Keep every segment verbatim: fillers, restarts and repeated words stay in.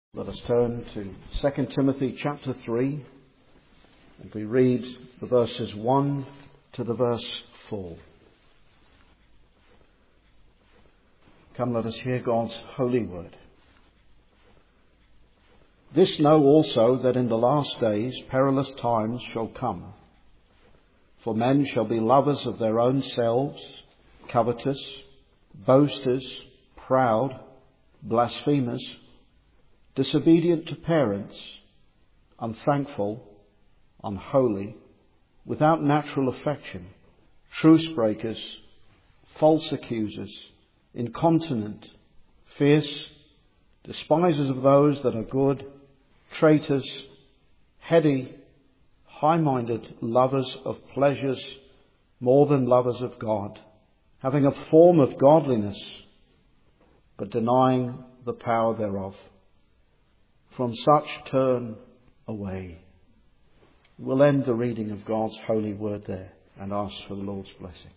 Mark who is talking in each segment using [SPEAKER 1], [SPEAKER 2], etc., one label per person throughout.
[SPEAKER 1] Let us turn to Second Timothy chapter three, and we read the verses one to the verse four. Come, let us hear God's holy word. This know also, that in the last days perilous times shall come. For men shall be lovers of their own selves, covetous, boasters, proud, blasphemers, disobedient to parents, unthankful, unholy, without natural affection, truce breakers, false accusers, incontinent, fierce, despisers of those that are good, traitors, heady, high-minded, lovers of pleasures more than lovers of God, having a form of godliness, but denying the power thereof. From such turn away. We'll end the reading of God's holy word there and ask for the Lord's blessing.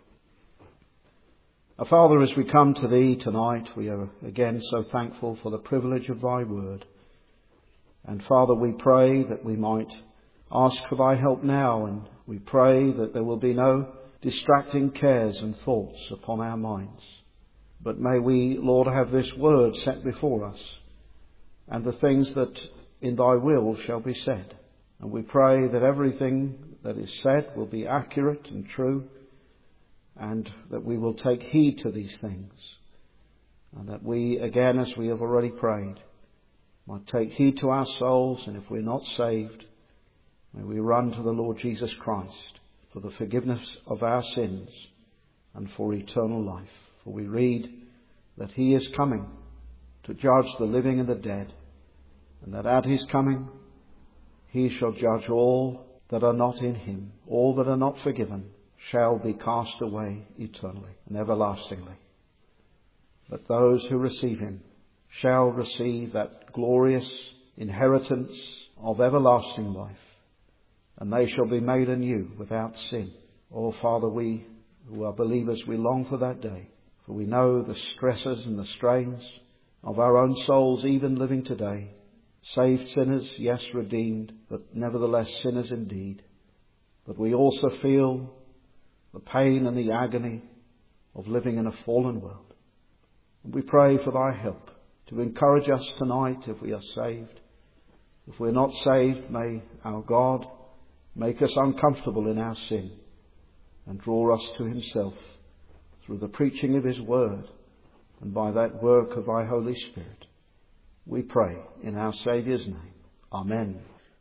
[SPEAKER 1] Our Father, as we come to Thee tonight, we are again so thankful for the privilege of Thy word. And Father, we pray that we might ask for Thy help now, and we pray that there will be no distracting cares and thoughts upon our minds. But may we, Lord, have this word set before us, and the things that in Thy will shall be said. And we pray that everything that is said will be accurate and true, and that we will take heed to these things. And that we, again, as we have already prayed, might take heed to our souls, and if we're not saved, may we run to the Lord Jesus Christ for the forgiveness of our sins and for eternal life. For we read that He is coming to judge the living and the dead, and that at His coming He shall judge all that are not in Him. All that are not forgiven shall be cast away eternally and everlastingly. But those who receive Him shall receive that glorious inheritance of everlasting life, and they shall be made anew without sin. Oh, Father, we who are believers, we long for that day, for we know the stresses and the strains of our own souls, even living today. Saved sinners, yes, redeemed, but nevertheless sinners indeed. But we also feel the pain and the agony of living in a fallen world. And we pray for Thy help to encourage us tonight if we are saved. If we're not saved, may our God make us uncomfortable in our sin and draw us to Himself through the preaching of His word, and by that work of Thy Holy Spirit. We pray in our Saviour's name. Amen.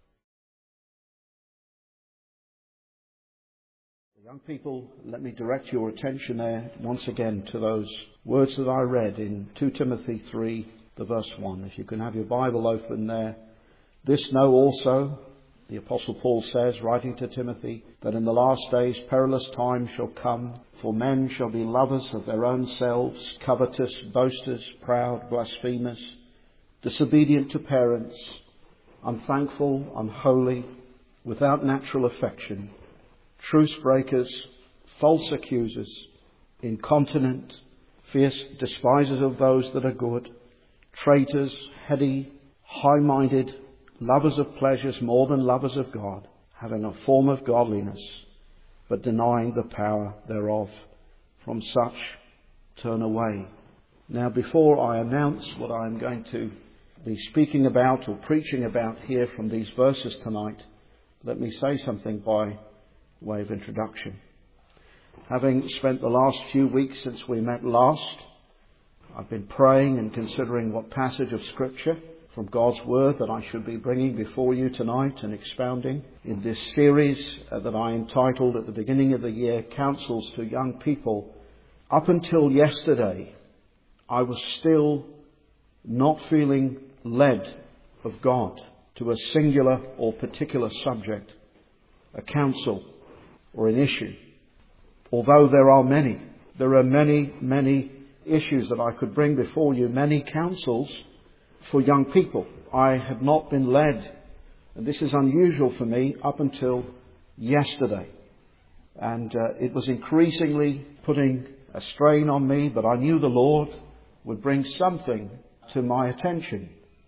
[SPEAKER 1] Young people, let me direct your attention there once again to those words that I read in Second Timothy three, the verse one. If you can have your Bible open there. This know also, the Apostle Paul says, writing to Timothy, that in the last days perilous times shall come, for men shall be lovers of their own selves, covetous, boasters, proud, blasphemers, disobedient to parents, unthankful, unholy, without natural affection, truce breakers, false accusers, incontinent, fierce, despisers of those that are good, traitors, heady, high-minded, lovers of pleasures more than lovers of God, having a form of godliness, but denying the power thereof. From such turn away. Now, before I announce what I am going to be speaking about or preaching about here from these verses tonight, let me say something by way of introduction. Having spent the last few weeks since we met last, I've been praying and considering what passage of Scripture from God's Word that I should be bringing before you tonight and expounding in this series that I entitled at the beginning of the year, Counsels to Young People. Up until yesterday, I was still not feeling led of God to a singular or particular subject, a counsel or an issue. Although there are many, there are many, many issues that I could bring before you, many counsels for young people. I have not been led, and this is unusual for me, up until yesterday. And uh, it was increasingly putting a strain on me, but I knew the Lord would bring something to my attention.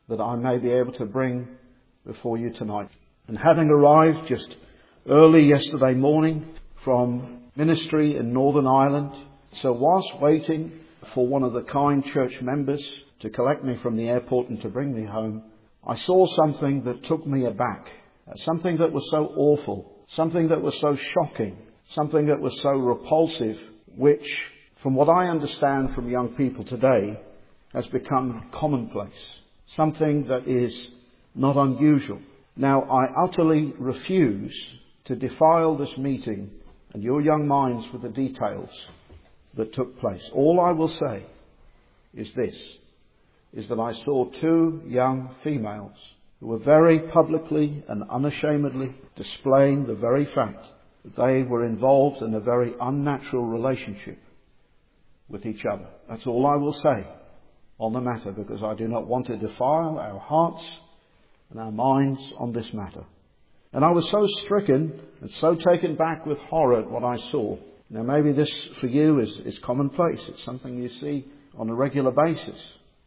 [SPEAKER 1] that I may be able to bring before you tonight. And having arrived just early yesterday morning from ministry in Northern Ireland, so whilst waiting for one of the kind church members to collect me from the airport and to bring me home, I saw something that took me aback, something that was so awful, something that was so shocking, something that was so repulsive, which, from what I understand from young people today, has become commonplace, something that is not unusual. Now, I utterly refuse to defile this meeting and your young minds with the details that took place. All I will say is this, is that I saw two young females who were very publicly and unashamedly displaying the very fact that they were involved in a very unnatural relationship with each other. That's all I will say on the matter, because I do not want to defile our hearts and our minds on this matter. And I was so stricken and so taken back with horror at what I saw. Now maybe this for you is, is commonplace. It's something you see on a regular basis.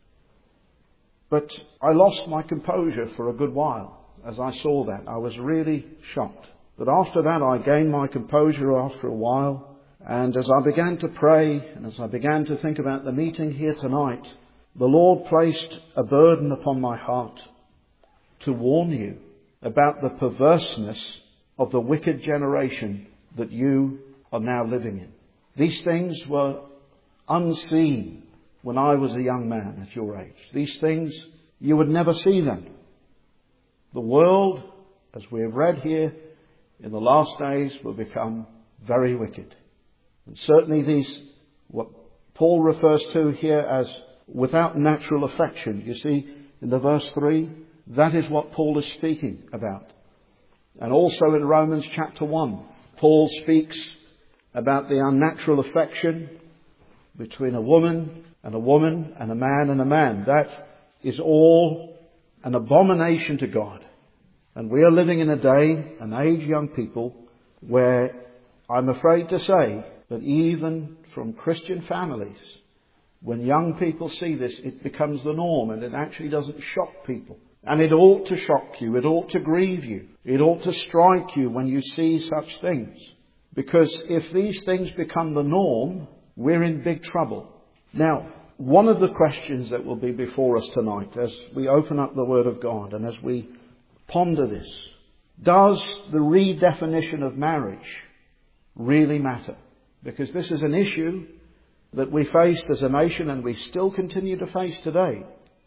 [SPEAKER 1] But I lost my composure for a good while as I saw that. I was really shocked. But after that I gained my composure after a while. And as I began to pray and as I began to think about the meeting here tonight, the Lord placed a burden upon my heart to warn you about the perverseness of the wicked generation that you are now living in. These things were unseen when I was a young man at your age. These things, you would never see them. The world, as we have read here, in the last days will become very wicked. And certainly these, what Paul refers to here as without natural affection. You see, in the verse three, that is what Paul is speaking about. And also in Romans chapter one, Paul speaks about the unnatural affection between a woman and a woman and a man and a man. That is all an abomination to God. And we are living in a day, an age, young people, where I'm afraid to say that even from Christian families, when young people see this, it becomes the norm and it actually doesn't shock people. And it ought to shock you. It ought to grieve you. It ought to strike you when you see such things. Because if these things become the norm, we're in big trouble. Now, one of the questions that will be before us tonight as we open up the Word of God and as we ponder this, does the redefinition of marriage really matter? Because this is an issue that we faced as a nation and we still continue to face today.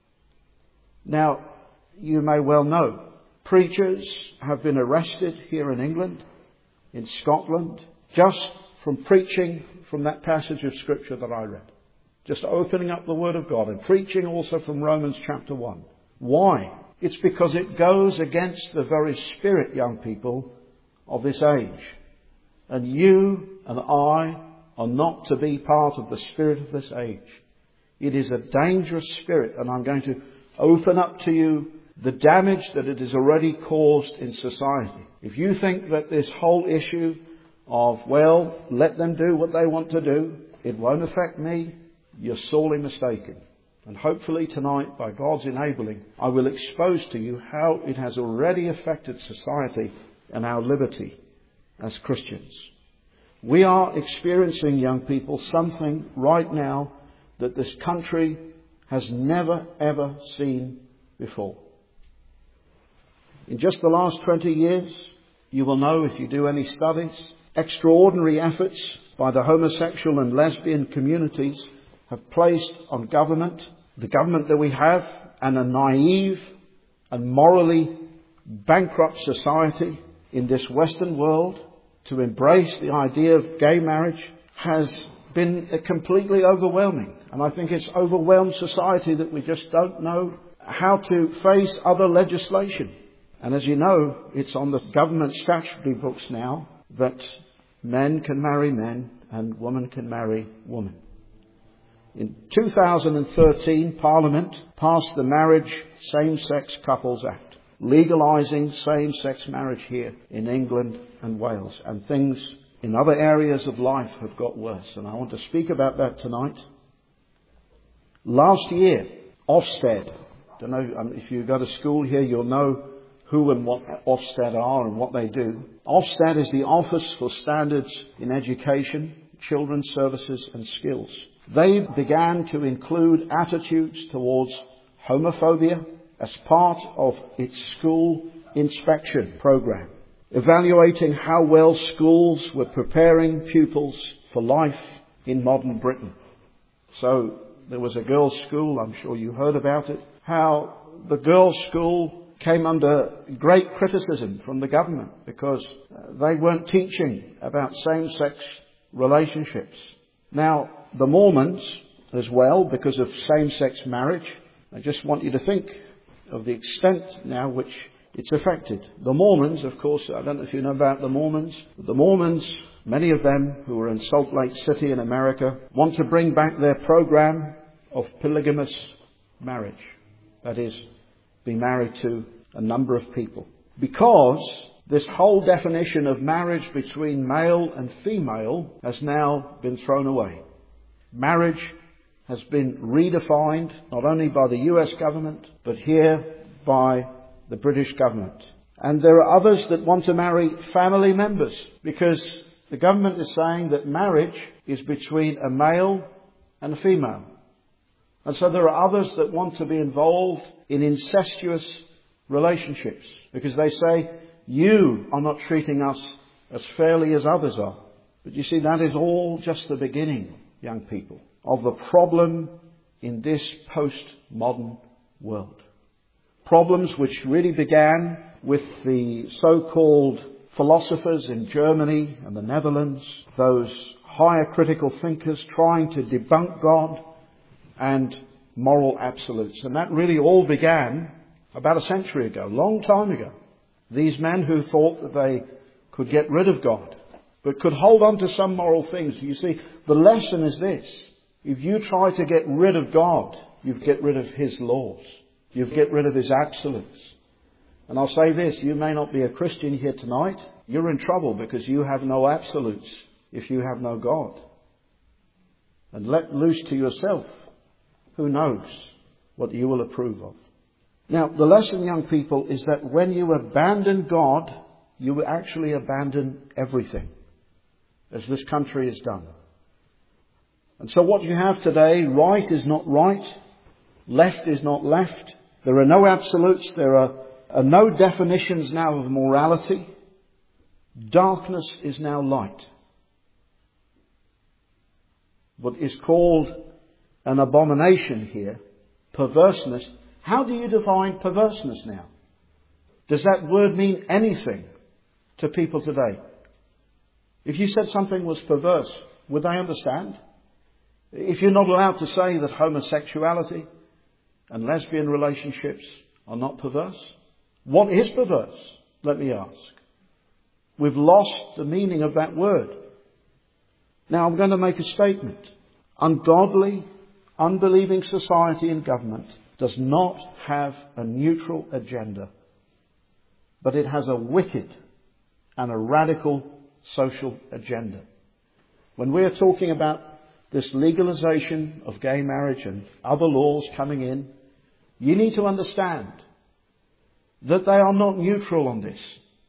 [SPEAKER 1] Now, you may well know, preachers have been arrested here in England, in Scotland, just from preaching from that passage of Scripture that I read. Just opening up the Word of God and preaching also from Romans chapter one. Why? It's because it goes against the very spirit, young people, of this age. And you and I are not to be part of the spirit of this age. It is a dangerous spirit, and I'm going to open up to you the damage that it has already caused in society. If you think that this whole issue of, well, let them do what they want to do, it won't affect me, you're sorely mistaken. And hopefully tonight, by God's enabling, I will expose to you how it has already affected society and our liberty as Christians. We are experiencing, young people, something right now that this country has never ever seen before. In just the last twenty years, you will know if you do any studies, extraordinary efforts by the homosexual and lesbian communities have placed on government, the government that we have, and a naive and morally bankrupt society in this Western world to embrace the idea of gay marriage has been completely overwhelming. And I think it's overwhelmed society that we just don't know how to face other legislation. And as you know, it's on the government statutory books now that men can marry men and women can marry women. In two thousand thirteen, Parliament passed the Marriage Same-Sex Couples Act, legalising same-sex marriage here in England and Wales. And things in other areas of life have got worse. And I want to speak about that tonight. Last year, Ofsted don't know, um, if you go to school here, you'll know who and what Ofsted are and what they do. Ofsted is the Office for Standards in Education, Children's Services and Skills. They began to include attitudes towards homophobia as part of its school inspection program, evaluating how well schools were preparing pupils for life in modern Britain. So there was a girls' school, I'm sure you heard about it, how the girls' school came under great criticism from the government because they weren't teaching about same-sex relationships. Now, the Mormons as well, because of same-sex marriage, I just want you to think of the extent now which it's affected. The Mormons, of course, I don't know if you know about the Mormons. The Mormons, many of them who are in Salt Lake City in America, want to bring back their program of polygamous marriage. That is, be married to a number of people. Because this whole definition of marriage between male and female has now been thrown away. Marriage has been redefined not only by the U S government, but here by the British government. And there are others that want to marry family members because the government is saying that marriage is between a male and a female. And so there are others that want to be involved in incestuous relationships because they say, you are not treating us as fairly as others are. But you see, that is all just the beginning, young people, of the problem in this postmodern world. Problems which really began with the so-called philosophers in Germany and the Netherlands, those higher critical thinkers trying to debunk God and moral absolutes. And that really all began about a century ago, a long time ago. These men who thought that they could get rid of God, but could hold on to some moral things. You see, the lesson is this. If you try to get rid of God, you get rid of His laws. You get rid of His absolutes. And I'll say this, you may not be a Christian here tonight. You're in trouble because you have no absolutes if you have no God. And let loose to yourself. Who knows what you will approve of. Now, the lesson, young people, is that when you abandon God, you will actually abandon everything, as this country has done. And so what you have today, right is not right, left is not left. There are no absolutes. There are, are no definitions now of morality. Darkness is now light. What is called an abomination here, perverseness. How do you define perverseness now? Does that word mean anything to people today? If you said something was perverse, would they understand? If you're not allowed to say that homosexuality and lesbian relationships are not perverse, what is perverse? Let me ask. We've lost the meaning of that word. Now I'm going to make a statement. Ungodly, unbelieving society and government does not have a neutral agenda, but it has a wicked and a radical social agenda. When we are talking about this legalization of gay marriage and other laws coming in, you need to understand that they are not neutral on this.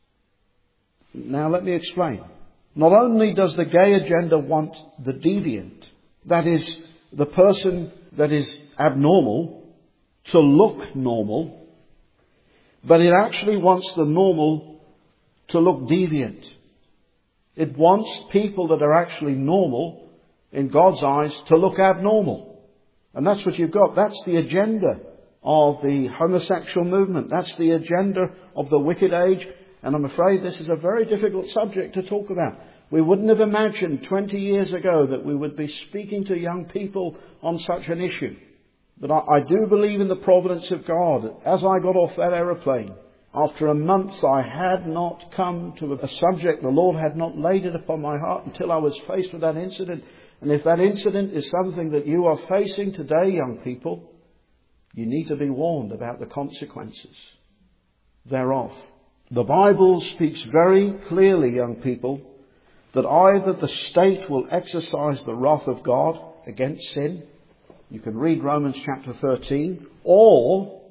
[SPEAKER 1] Now let me explain. Not only does the gay agenda want the deviant, that is, the person that is abnormal, to look normal, but it actually wants the normal to look deviant. It wants people that are actually normal in God's eyes to look abnormal. And that's what you've got. That's the agenda of the homosexual movement. That's the agenda of the wicked age. And I'm afraid this is a very difficult subject to talk about. We wouldn't have imagined twenty years ago that we would be speaking to young people on such an issue. But I, I do believe in the providence of God. As I got off that aeroplane, after a month I had not come to a subject, the Lord had not laid it upon my heart until I was faced with that incident. And if that incident is something that you are facing today, young people, you need to be warned about the consequences thereof. The Bible speaks very clearly, young people, that either the state will exercise the wrath of God against sin, you can read Romans chapter thirteen, or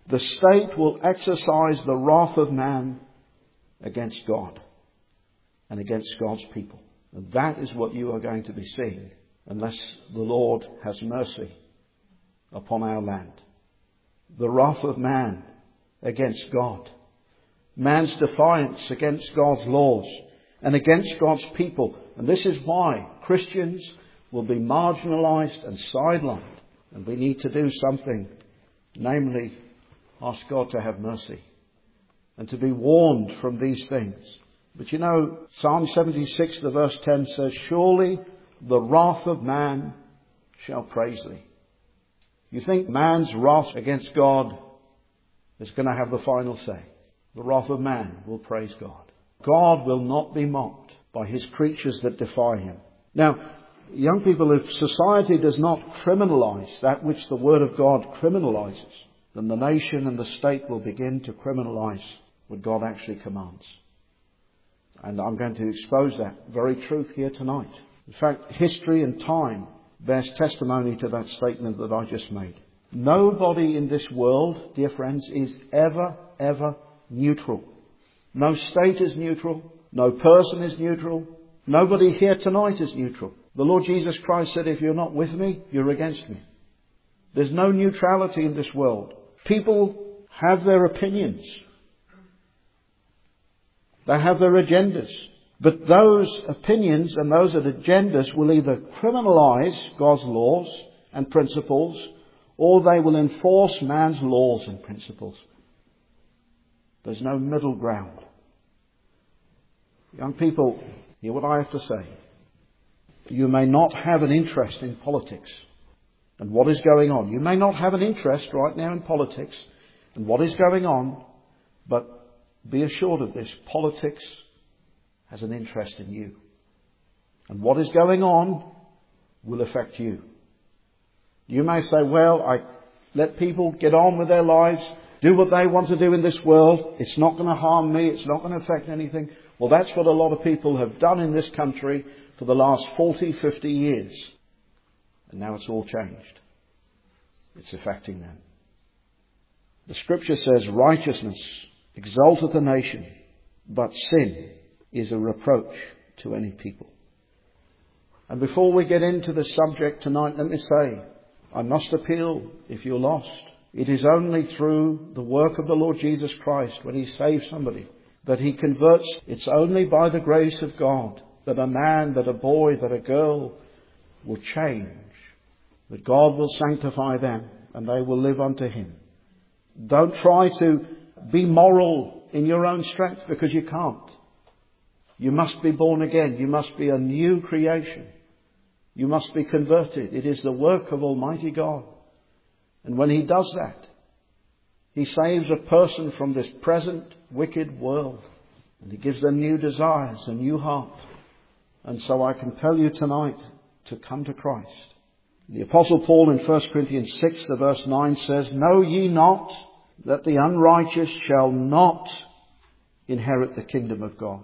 [SPEAKER 1] the state will exercise the wrath of man against God and against God's people. And that is what you are going to be seeing unless the Lord has mercy upon our land. The wrath of man against God. Man's defiance against God's laws and against God's people. And this is why Christians will be marginalized and sidelined. And we need to do something, namely ask God to have mercy and to be warned from these things. But you know, Psalm seventy-six, the verse ten says, surely the wrath of man shall praise thee. You think man's wrath against God is going to have the final say? The wrath of man will praise God. God will not be mocked by his creatures that defy him. Now, young people, if society does not criminalize that which the Word of God criminalizes, then the nation and the state will begin to criminalize what God actually commands. And I'm going to expose that very truth here tonight. In fact, history and time bears testimony to that statement that I just made. Nobody in this world, dear friends, is ever, ever neutral. No state is neutral. No person is neutral. Nobody here tonight is neutral. The Lord Jesus Christ said, if you're not with me, you're against me. There's no neutrality in this world. People have their opinions. They have their agendas. But those opinions and those agendas will either criminalize God's laws and principles, or they will enforce man's laws and principles. There's no middle ground. Young people, hear what I have to say. You may not have an interest in politics and what is going on. You may not have an interest right now in politics and what is going on, but be assured of this. Politics has an interest in you. And what is going on will affect you. You may say, well, I let people get on with their lives, do what they want to do in this world. It's not going to harm me. It's not going to affect anything. Well, that's what a lot of people have done in this country for the last forty, fifty years. And now it's all changed. It's affecting them. The scripture says, righteousness exalteth a nation, but sin is a reproach to any people. And before we get into the subject tonight, let me say, I must appeal if you're lost. It is only through the work of the Lord Jesus Christ when he saves somebody that he converts. It's only by the grace of God that a man, that a boy, that a girl will change, that God will sanctify them and they will live unto him. Don't try to be moral in your own strength, because you can't. You must be born again. You must be a new creation. You must be converted. It is the work of Almighty God. And when he does that, he saves a person from this present wicked world. And he gives them new desires, a new heart. And so I compel you tonight to come to Christ. The Apostle Paul in First Corinthians six, the verse nine says, know ye not that the unrighteous shall not inherit the kingdom of God?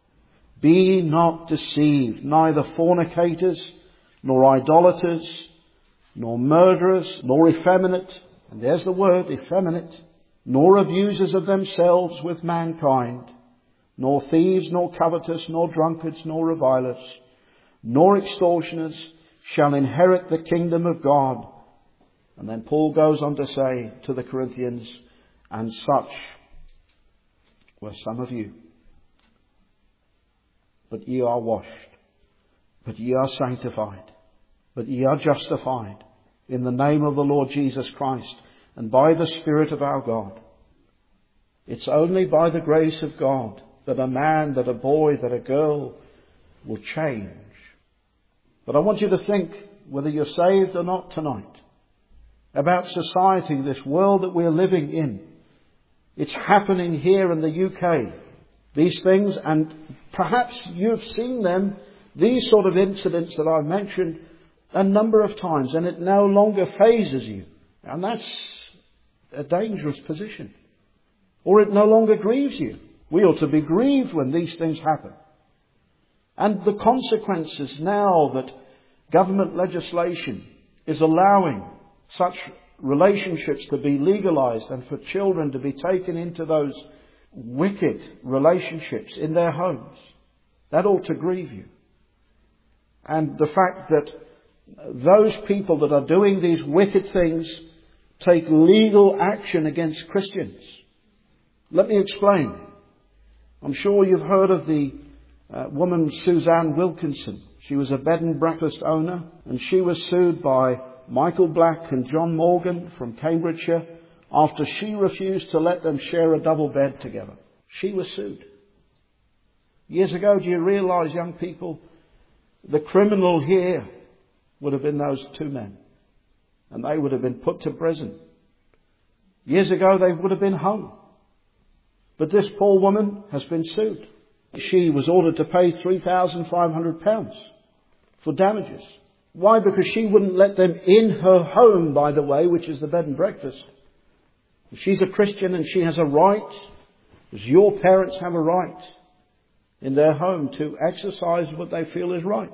[SPEAKER 1] Be not deceived, neither fornicators, nor idolaters, nor murderers, nor effeminate, and there's the word, effeminate, nor abusers of themselves with mankind, nor thieves, nor covetous, nor drunkards, nor revilers, nor extortioners shall inherit the kingdom of God. And then Paul goes on to say to the Corinthians, and such were some of you. But ye are washed, but ye are sanctified, but ye are justified in the name of the Lord Jesus Christ and by the Spirit of our God. It's only by the grace of God that a man, that a boy, that a girl will change. But I want you to think, whether you're saved or not tonight, about society, this world that we're living in. It's happening here in the U K. These things, and perhaps you've seen them, these sort of incidents that I've mentioned a number of times, and it no longer phases you. And that's a dangerous position. Or it no longer grieves you. We ought to be grieved when these things happen. And the consequences now that government legislation is allowing such relationships to be legalized and for children to be taken into those wicked relationships in their homes. That ought to grieve you. And the fact that those people that are doing these wicked things take legal action against Christians. Let me explain. I'm sure you've heard of the uh, woman Suzanne Wilkinson. She was a bed and breakfast owner, and she was sued by Michael Black and John Morgan from Cambridgeshire after she refused to let them share a double bed together. She was sued. Years ago, do you realise, young people, the criminal here would have been those two men, and they would have been put to prison. Years ago, they would have been hung. But this poor woman has been sued. She was ordered to pay three thousand five hundred pounds for damages. Why? Because she wouldn't let them in her home, by the way, which is the bed and breakfast. She's a Christian and she has a right, as your parents have a right, in their home to exercise what they feel is right.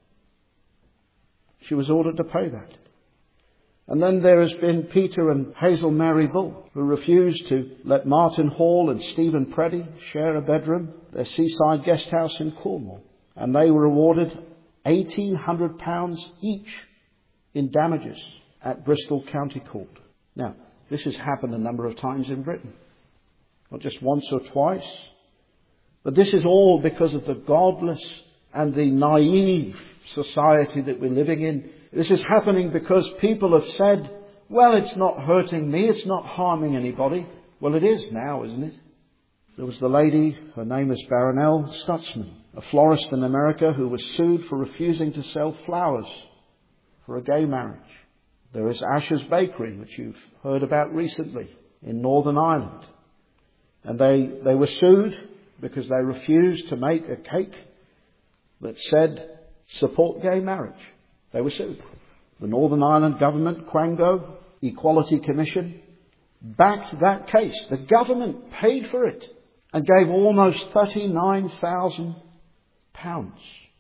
[SPEAKER 1] She was ordered to pay that. And then there has been Peter and Hazel Mary Bull, who refused to let Martin Hall and Stephen Preddy share a bedroom, their seaside guest house in Cornwall. And they were awarded eighteen hundred pounds each in damages at Bristol County Court. Now, this has happened a number of times in Britain. Not just once or twice. But this is all because of the godless and the naive society that we're living in. This is happening because people have said, well, it's not hurting me, it's not harming anybody. Well, it is now, isn't it? There was the lady, her name is Baronelle Stutzman, a florist in America who was sued for refusing to sell flowers for a gay marriage. There is Asher's Bakery, which you've heard about recently in Northern Ireland. And they, they were sued because they refused to make a cake that said, support gay marriage. They were sued. The Northern Ireland government, Quango Equality Commission, backed that case. The government paid for it and gave almost thirty-nine thousand pounds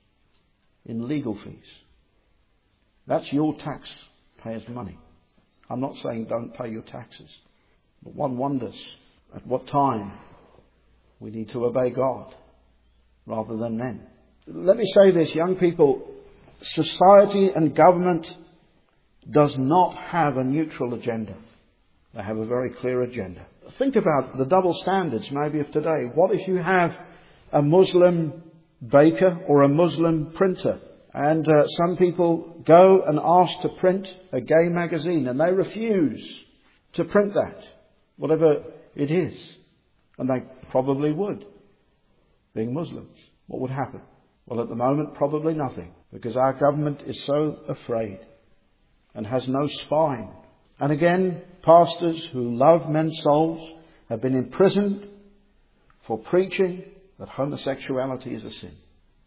[SPEAKER 1] in legal fees. That's your taxpayers' money. I'm not saying don't pay your taxes. But one wonders at what time we need to obey God rather than men. Let me say this, young people. Society and government does not have a neutral agenda. They have a very clear agenda. Think about the double standards maybe of today. What if you have a Muslim baker or a Muslim printer, and uh, some people go and ask to print a gay magazine and they refuse to print that, whatever it is, and they probably would, being Muslims. What would happen? Well, at the moment, probably nothing, because our government is so afraid and has no spine. And again, pastors who love men's souls have been imprisoned for preaching that homosexuality is a sin.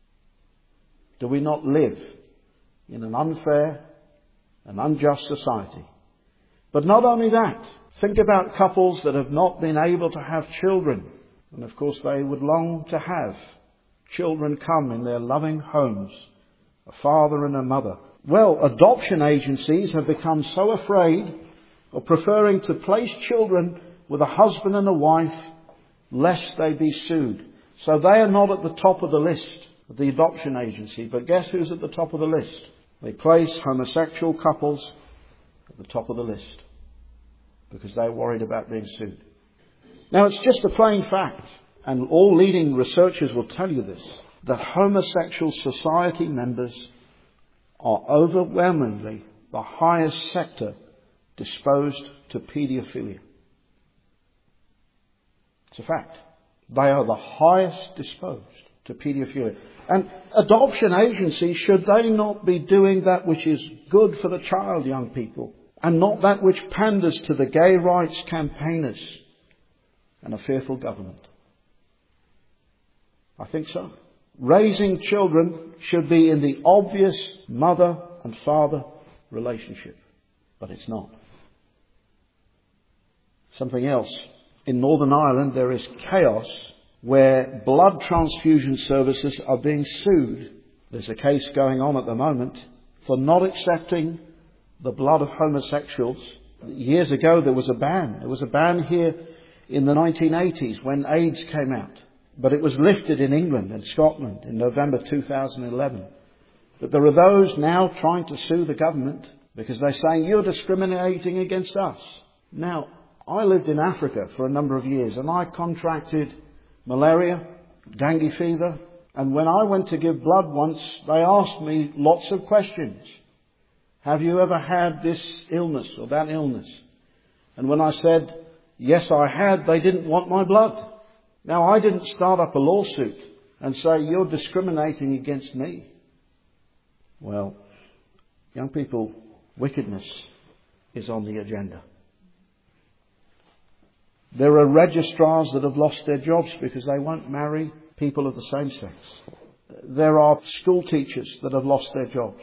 [SPEAKER 1] Do we not live in an unfair and unjust society? But not only that, think about couples that have not been able to have children. And of course they would long to have children come in their loving homes, a father and a mother. Well, adoption agencies have become so afraid of preferring to place children with a husband and a wife lest they be sued. So they are not at the top of the list of the adoption agency. But guess who's at the top of the list? They place homosexual couples at the top of the list because they're worried about being sued. Now, it's just a plain fact, and all leading researchers will tell you this, that homosexual society members are overwhelmingly the highest sector disposed to paedophilia. It's a fact. They are the highest disposed to paedophilia. And adoption agencies, should they not be doing that which is good for the child, young people, and not that which panders to the gay rights campaigners and a fearful government? I think so. Raising children should be in the obvious mother and father relationship, but it's not. Something else. In Northern Ireland there is chaos where blood transfusion services are being sued. There's a case going on at the moment for not accepting the blood of homosexuals Years ago there was a ban. There was a ban here in the nineteen eighties when AIDS came out. But it was lifted in England and Scotland in November two thousand eleven. But there are those now trying to sue the government because they're saying you're discriminating against us. Now, I lived in Africa for a number of years and I contracted malaria, dengue fever, and when I went to give blood once, they asked me lots of questions. Have you ever had this illness or that illness? And when I said, yes, I had, they didn't want my blood. Now, I didn't start up a lawsuit and say, you're discriminating against me. Well, young people, wickedness is on the agenda. There are registrars that have lost their jobs because they won't marry people of the same sex. There are school teachers that have lost their jobs.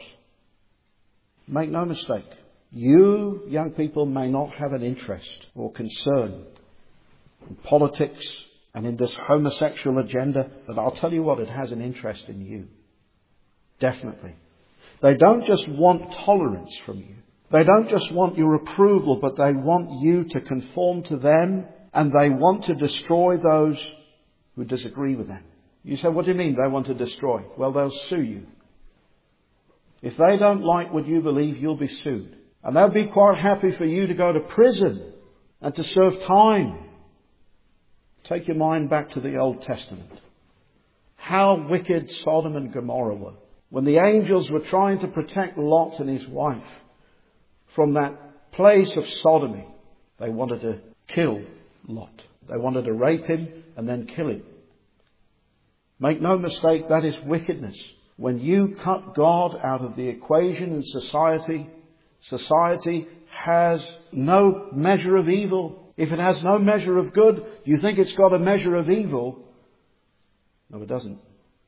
[SPEAKER 1] Make no mistake, you young people may not have an interest or concern in politics and in this homosexual agenda, but I'll tell you what, it has an interest in you. Definitely. They don't just want tolerance from you. They don't just want your approval, but they want you to conform to them, and they want to destroy those who disagree with them. You say, what do you mean they want to destroy? Well, they'll sue you. If they don't like what you believe, you'll be sued. And they'll be quite happy for you to go to prison and to serve time. Take your mind back to the Old Testament. How wicked Sodom and Gomorrah were. When the angels were trying to protect Lot and his wife from that place of sodomy, they wanted to kill Lot. They wanted to rape him and then kill him. Make no mistake, that is wickedness. When you cut God out of the equation in society, society has no measure of evil. If it has no measure of good, you think it's got a measure of evil. No, it doesn't.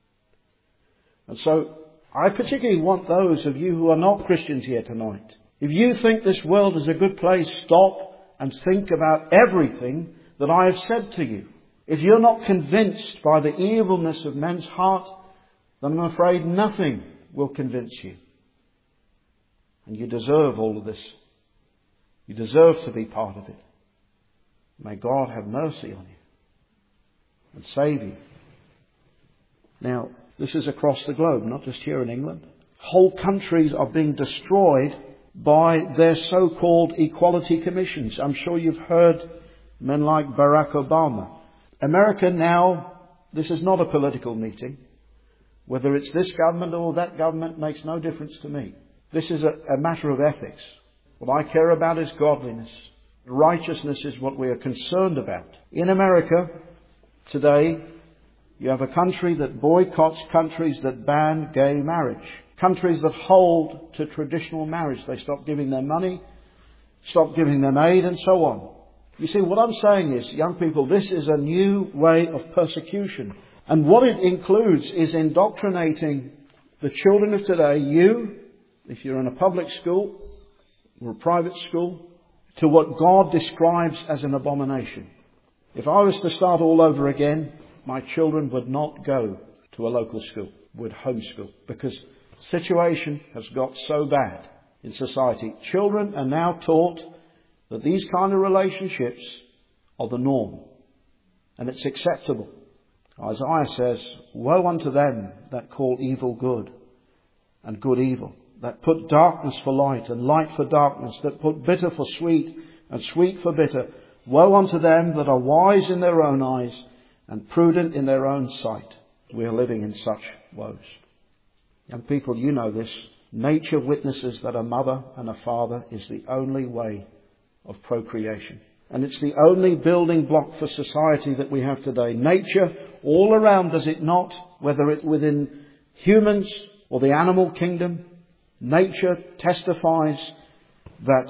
[SPEAKER 1] And so, I particularly want those of you who are not Christians here tonight. If you think this world is a good place, stop and think about everything that I have said to you. If you're not convinced by the evilness of men's heart, then I'm afraid nothing will convince you. And you deserve all of this. You deserve to be part of it. May God have mercy on you and save you. Now, this is across the globe, not just here in England. Whole countries are being destroyed by their so-called equality commissions. I'm sure you've heard men like Barack Obama. America now, this is not a political meeting. Whether it's this government or that government makes no difference to me. This is a, a matter of ethics. What I care about is godliness. Righteousness is what we are concerned about. In America today, you have a country that boycotts countries that ban gay marriage. Countries that hold to traditional marriage. They stop giving them money, stop giving them aid, and so on. You see, what I'm saying is, young people, this is a new way of persecution. And what it includes is indoctrinating the children of today, you, if you're in a public school or a private school, to what God describes as an abomination. If I was to start all over again, my children would not go to a local school, would homeschool, because the situation has got so bad in society. Children are now taught that these kind of relationships are the norm, and it's acceptable. Isaiah says, woe unto them that call evil good and good evil, that put darkness for light and light for darkness, that put bitter for sweet and sweet for bitter. Woe unto them that are wise in their own eyes and prudent in their own sight. We are living in such woes. Young people, you know this. Nature witnesses that a mother and a father is the only way of procreation. And it's the only building block for society that we have today. Nature all around, does it not? Whether it's within humans or the animal kingdom, nature testifies that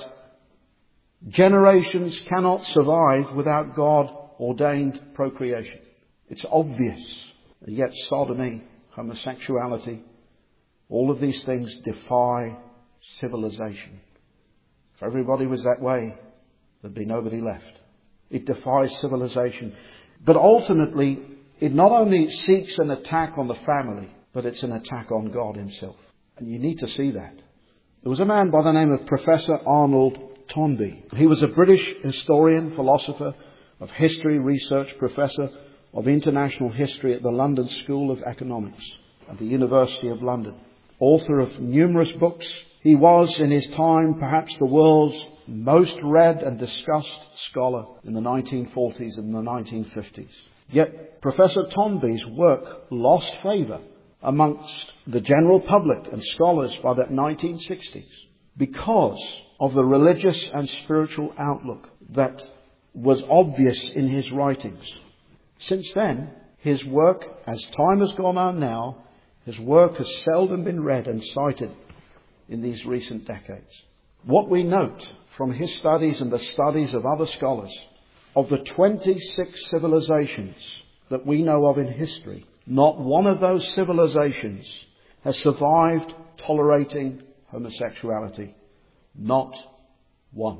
[SPEAKER 1] generations cannot survive without God-ordained procreation. It's obvious. Yet sodomy, homosexuality, all of these things defy civilization. If everybody was that way, there'd be nobody left. It defies civilization. But ultimately, it not only seeks an attack on the family, but it's an attack on God himself. And you need to see that. There was a man by the name of Professor Arnold Toynbee. He was a British historian, philosopher of history, research professor of international history at the London School of Economics at the University of London. Author of numerous books. He was, in his time, perhaps the world's most read and discussed scholar in the nineteen forties and the nineteen fifties. Yet Professor Toynbee's work lost favour amongst the general public and scholars by the nineteen sixties because of the religious and spiritual outlook that was obvious in his writings. Since then, his work, as time has gone on now, his work has seldom been read and cited in these recent decades. What we note from his studies and the studies of other scholars, of the twenty-six civilizations that we know of in history, not one of those civilizations has survived tolerating homosexuality. Not one.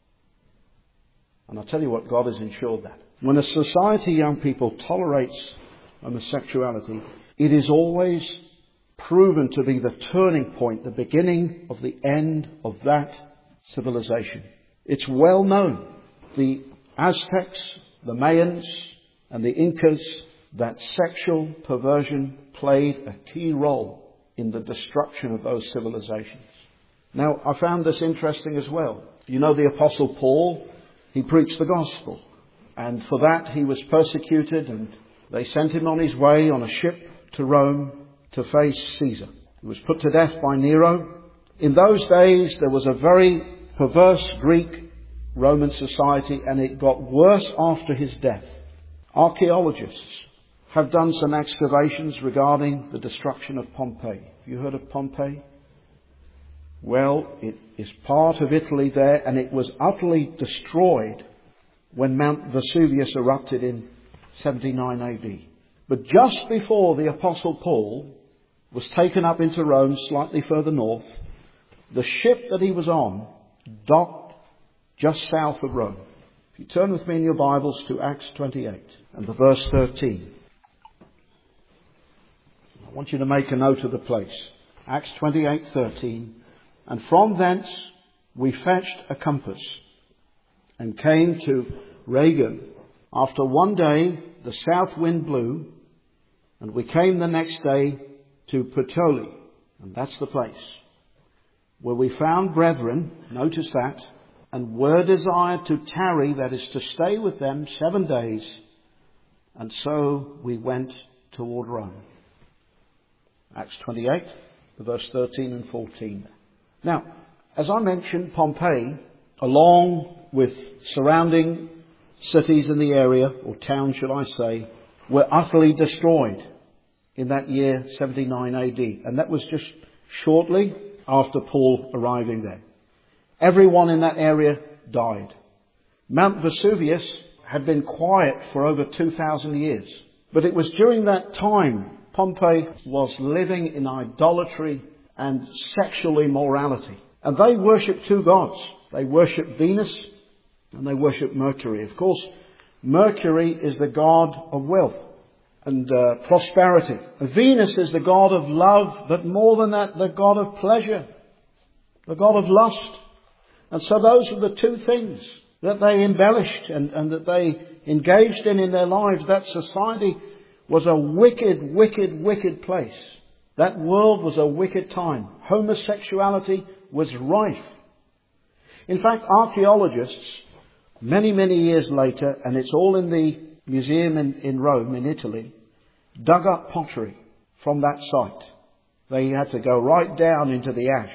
[SPEAKER 1] And I'll tell you what, God has ensured that. When a society, young people, tolerates homosexuality, it is always proven to be the turning point, the beginning of the end of that civilization. It's well known, the Aztecs, the Mayans, and the Incas, that sexual perversion played a key role in the destruction of those civilizations. Now, I found this interesting as well. You know the Apostle Paul, he preached the gospel. And for that he was persecuted, and they sent him on his way on a ship to Rome to face Caesar. He was put to death by Nero. In those days there was a very perverse Greek Roman society, and it got worse after his death. Archaeologists have done some excavations regarding the destruction of Pompeii. Have you heard of Pompeii? Well, it is part of Italy there, and it was utterly destroyed when Mount Vesuvius erupted in seventy-nine A D. But just before the Apostle Paul was taken up into Rome, slightly further north, the ship that he was on docked just south of Rome. If you turn with me in your Bibles to Acts twenty-eight and the verse thirteen. I want you to make a note of the place. Acts twenty-eight thirteen. And from thence we fetched a compass and came to Rhegium. After one day the south wind blew, and we came the next day to Puteoli, and that's the place where we found brethren, notice that, and were desired to tarry, that is to stay with them seven days, and so we went toward Rome. Acts twenty-eight, verse thirteen and fourteen. Now, as I mentioned, Pompeii, along with surrounding cities in the area, or towns shall I say, were utterly destroyed in that year seventy-nine A D. And that was just shortly after Paul arriving there. Everyone in that area died. Mount Vesuvius had been quiet for over two thousand years. But it was during that time Pompeii was living in idolatry and sexual immorality. And they worshipped two gods. They worshipped Venus and they worshipped Mercury. Of course, Mercury is the god of wealth and uh, prosperity. Venus is the god of love, but more than that, the god of pleasure, the god of lust. And so those were the two things that they embellished and, and that they engaged in in their lives. That society was a wicked, wicked, wicked place. That world was a wicked time. Homosexuality was rife. In fact, archaeologists, many, many years later, and it's all in the museum in, in Rome, in Italy, dug up pottery from that site. They had to go right down into the ash.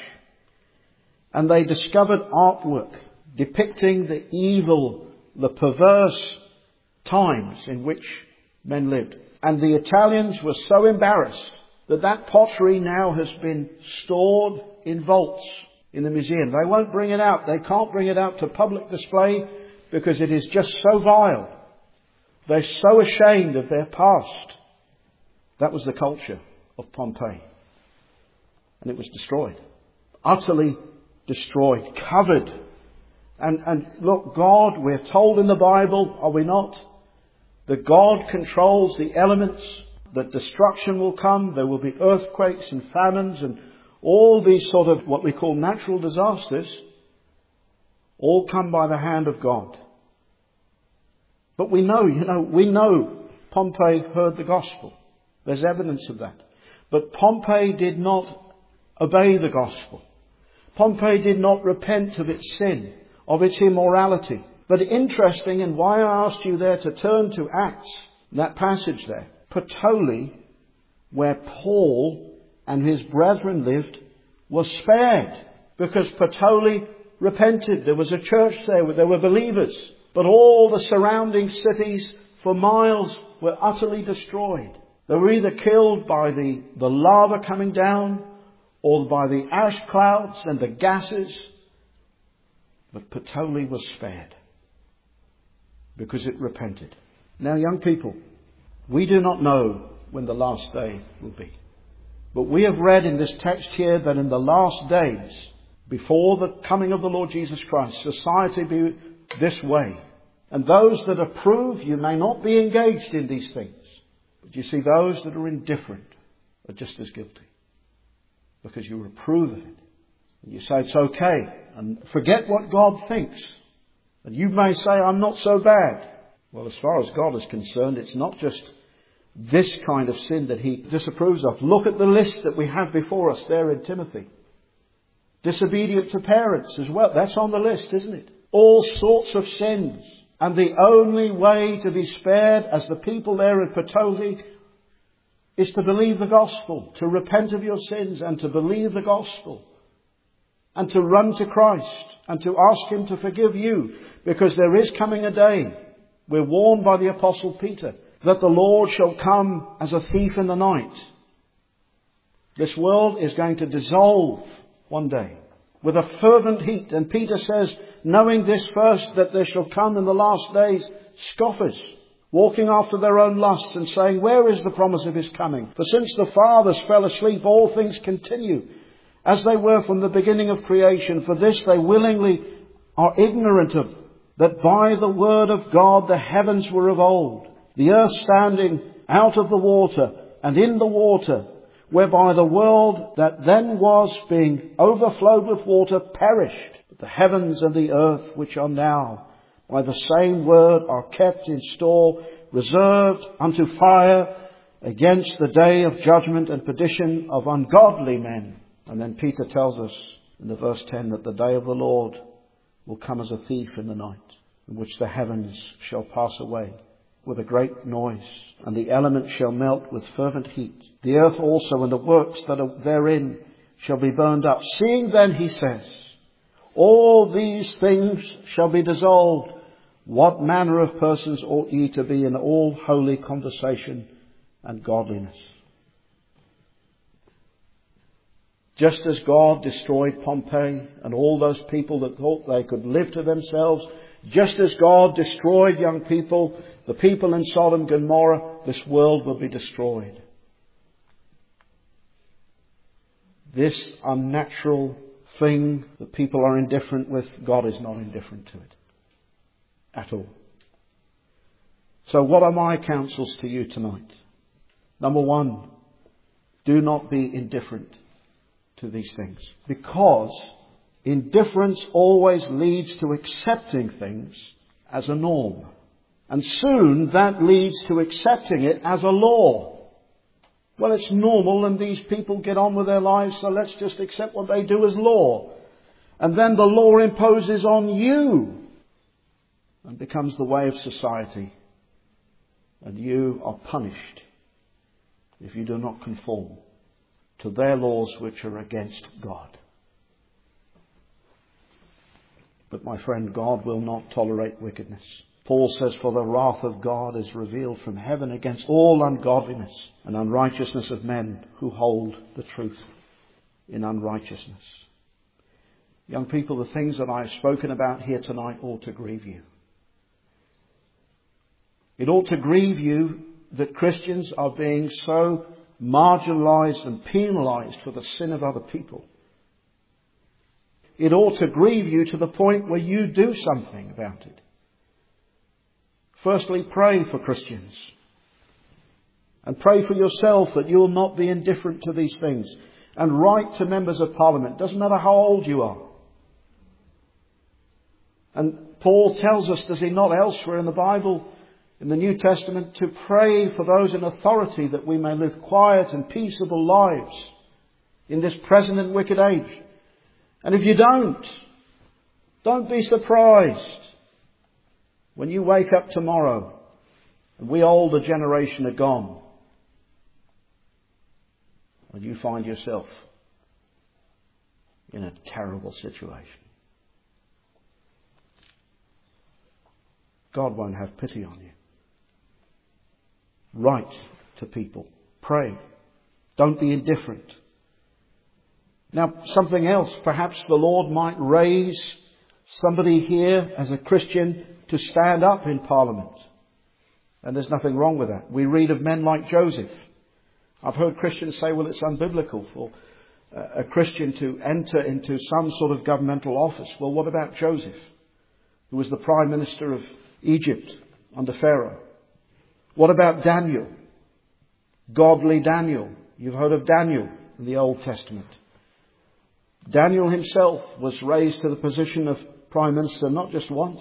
[SPEAKER 1] And they discovered artwork depicting the evil, the perverse times in which men lived. And the Italians were so embarrassed that that pottery now has been stored in vaults in the museum. They won't bring it out. They can't bring it out to public display because it is just so vile. They're so ashamed of their past. That was the culture of Pompeii. And it was destroyed. Utterly destroyed. Covered. And, and look, God, we're told in the Bible, are we not? That God controls the elements. That destruction will come. There will be earthquakes and famines and all these sort of what we call natural disasters. all come by the hand of God. But we know, you know, we know Pompey heard the gospel. There's evidence of that. But Pompey did not obey the gospel. Pompey did not repent of its sin, of its immorality. But interesting, and why I asked you there to turn to Acts, that passage there, Puteoli, where Paul and his brethren lived, was spared because Puteoli repented. There was a church there where there were believers, but all the surrounding cities for miles were utterly destroyed. They were either killed by the, the lava coming down or by the ash clouds and the gases. But Puteoli was spared because it repented. Now, young people, we do not know when the last day will be. But we have read in this text here that in the last days, before the coming of the Lord Jesus Christ, society be this way. And those that approve, you may not be engaged in these things. But you see, those that are indifferent are just as guilty. Because you approve of it. And you say it's okay. And forget what God thinks. And you may say, I'm not so bad. Well, as far as God is concerned, it's not just this kind of sin that he disapproves of. Look at the list that we have before us there in Timothy. Disobedient to parents as well. That's on the list, isn't it? All sorts of sins. And the only way to be spared, as the people there in Puteoli, is to believe the gospel, to repent of your sins and to believe the gospel. And to run to Christ and to ask him to forgive you. Because there is coming a day, we're warned by the Apostle Peter, that the Lord shall come as a thief in the night. This world is going to dissolve one day with a fervent heat. And Peter says, knowing this first, that there shall come in the last days scoffers, walking after their own lusts and saying, where is the promise of his coming? For since the fathers fell asleep, all things continue as they were from the beginning of creation. For this they willingly are ignorant of, that by the word of God the heavens were of old, the earth standing out of the water and in the water, whereby the world that then was, being overflowed with water, perished. But the heavens and the earth, which are now by the same word, are kept in store, reserved unto fire, against the day of judgment and perdition of ungodly men. And then Peter tells us in the verse ten that the day of the Lord will come as a thief in the night, in which the heavens shall pass away with a great noise, and the elements shall melt with fervent heat. The earth also and the works that are therein shall be burned up. Seeing then, he says, all these things shall be dissolved, what manner of persons ought ye to be in all holy conversation and godliness? Just as God destroyed Pompey and all those people that thought they could live to themselves, just as God destroyed young people, the people in Sodom and Gomorrah, this world will be destroyed. This unnatural thing that people are indifferent with, God is not indifferent to it at all. So what are my counsels to you tonight? Number one, do not be indifferent to these things, because indifference always leads to accepting things as a norm, and soon that leads to accepting it as a law. Well, it's normal and these people get on with their lives, so let's just accept what they do as law. And then the law imposes on you and becomes the way of society, and you are punished if you do not conform to their laws which are against God. But my friend, God will not tolerate wickedness. Paul says, for the wrath of God is revealed from heaven against all ungodliness and unrighteousness of men who hold the truth in unrighteousness. Young people, the things that I have spoken about here tonight ought to grieve you. It ought to grieve you that Christians are being so marginalized and penalized for the sin of other people. It ought to grieve you to the point where you do something about it. Firstly, pray for Christians. And pray for yourself that you'll not be indifferent to these things. And write to members of Parliament. Doesn't matter how old you are. And Paul tells us, does he not, elsewhere in the Bible, in the New Testament, to pray for those in authority that we may live quiet and peaceable lives in this present and wicked age. And if you don't, don't be surprised when you wake up tomorrow and we older generation are gone, and you find yourself in a terrible situation. God won't have pity on you. Write to people. Pray. Don't be indifferent. Now, something else. Perhaps the Lord might raise somebody here as a Christian to stand up in Parliament. And there's nothing wrong with that. We read of men like Joseph. I've heard Christians say, well, it's unbiblical for a Christian to enter into some sort of governmental office. Well, what about Joseph, who was the Prime Minister of Egypt under Pharaoh? What about Daniel? Godly Daniel. You've heard of Daniel in the Old Testament. Daniel himself was raised to the position of Prime Minister not just once,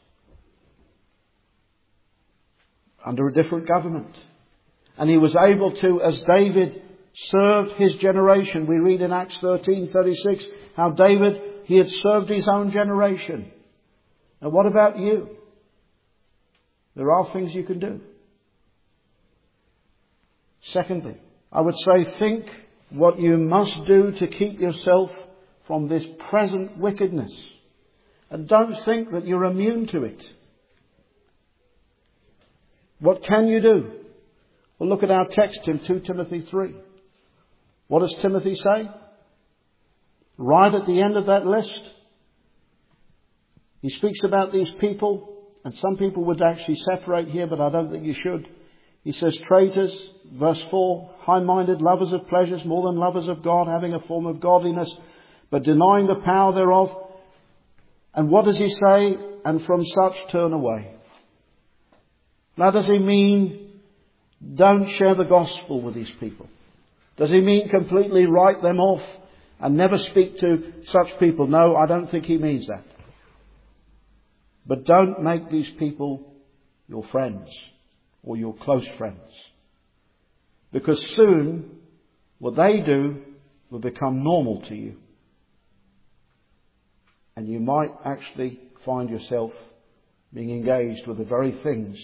[SPEAKER 1] under a different government. And he was able to, as David served his generation. We read in Acts thirteen thirty-six how David, he had served his own generation. And what about you? There are things you can do. Secondly, I would say think what you must do to keep yourself from this present wickedness. And don't think that you're immune to it. What can you do? Well, look at our text in Second Timothy three. What does Timothy say? Right at the end of that list, he speaks about these people, and some people would actually separate here, but I don't think you should. He says, traitors, verse four, high-minded, lovers of pleasures more than lovers of God, having a form of godliness, but denying the power thereof. And what does he say? And from such turn away. Now, does he mean don't share the gospel with these people? Does he mean completely write them off and never speak to such people? No, I don't think he means that. But don't make these people your friends or your close friends. Because soon what they do will become normal to you. And you might actually find yourself being engaged with the very things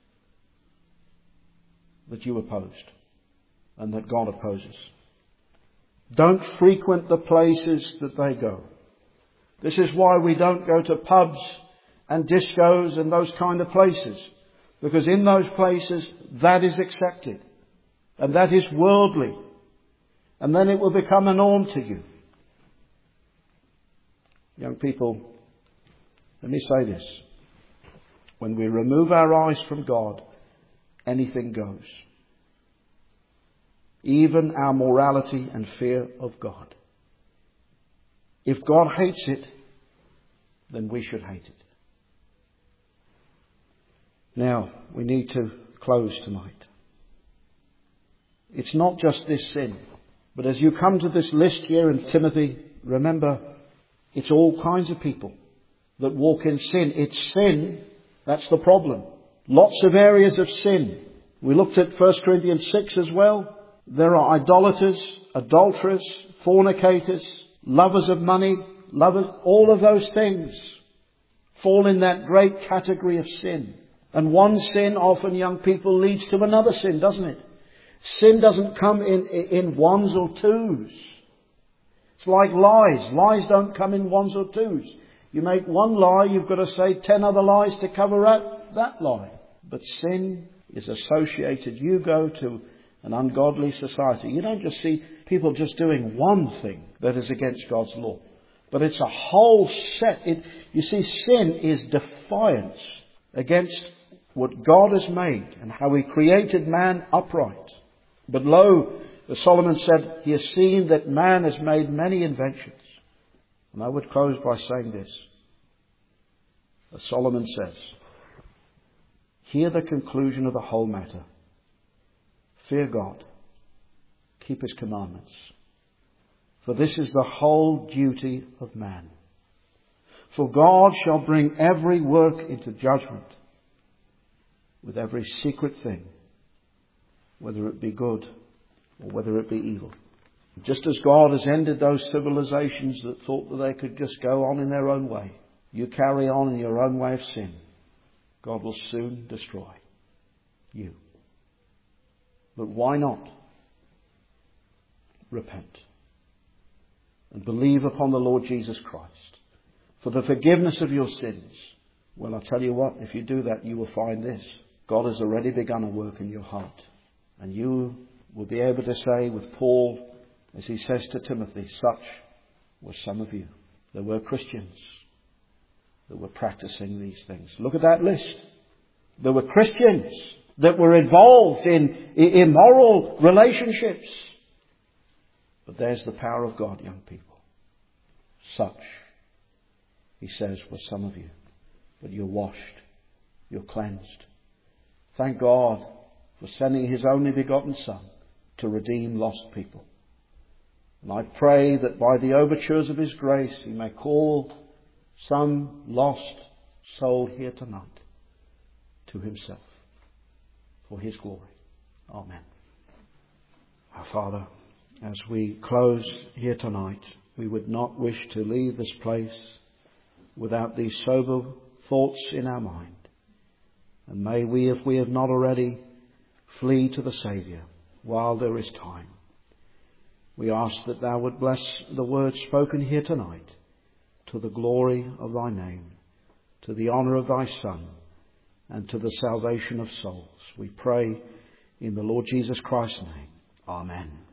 [SPEAKER 1] that you opposed and that God opposes. Don't frequent the places that they go. This is why we don't go to pubs and discos and those kind of places. Because in those places, that is accepted. And that is worldly. And then it will become a norm to you. Young people, let me say this. When we remove our eyes from God, anything goes. Even our morality and fear of God. If God hates it, then we should hate it. Now, we need to close tonight. It's not just this sin. But as you come to this list here in Timothy, remember, it's all kinds of people that walk in sin. It's sin, that's the problem. Lots of areas of sin. We looked at First Corinthians six as well. There are idolaters, adulterers, fornicators, lovers of money, lovers, all of those things fall in that great category of sin. And one sin, often young people, leads to another sin, doesn't it? Sin doesn't come in, in ones or twos. It's like lies. Lies don't come in ones or twos. You make one lie, you've got to say ten other lies to cover up that lie. But sin is associated. You go to an ungodly society. You don't just see people just doing one thing that is against God's law. But it's a whole set. It, you see, sin is defiance against what God has made and how He created man upright. But lo, as Solomon said, he has seen that man has made many inventions. And I would close by saying this. As Solomon says, hear the conclusion of the whole matter. Fear God. Keep His commandments. For this is the whole duty of man. For God shall bring every work into judgment with every secret thing, whether it be good or whether it be evil. Just as God has ended those civilizations that thought that they could just go on in their own way, you carry on in your own way of sin, God will soon destroy you. But why not repent and believe upon the Lord Jesus Christ for the forgiveness of your sins? Well, I'll tell you what, if you do that, you will find this. God has already begun a work in your heart. And you will be able to say with Paul, as he says to Timothy, such were some of you. There were Christians that were practicing these things. Look at that list. There were Christians that were involved in immoral relationships. But there's the power of God, young people. Such, he says, were some of you. But you're washed. You're cleansed. Thank God for sending his only begotten Son to redeem lost people. And I pray that by the overtures of his grace he may call some lost soul here tonight to himself for his glory. Amen. Our Father, as we close here tonight, we would not wish to leave this place without these sober thoughts in our mind. And may we, if we have not already, flee to the Saviour while there is time. We ask that thou would bless the words spoken here tonight to the glory of thy name, to the honour of thy Son, and to the salvation of souls. We pray in the Lord Jesus Christ's name. Amen.